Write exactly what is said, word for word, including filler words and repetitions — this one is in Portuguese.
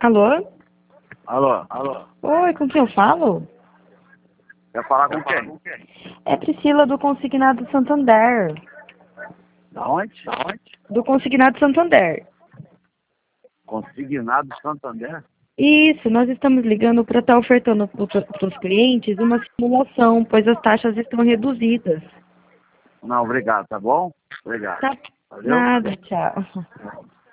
Alô? Alô, alô. Oi, com quem eu falo? Quer falar com quem? É Priscila do Consignado Santander. Da onde? Da onde? Do Consignado Santander. Consignado Santander? Isso, nós estamos ligando para estar ofertando para os clientes uma simulação, pois as taxas estão reduzidas. Não, obrigado, tá bom? Obrigado. Tá? Valeu? Nada, tchau.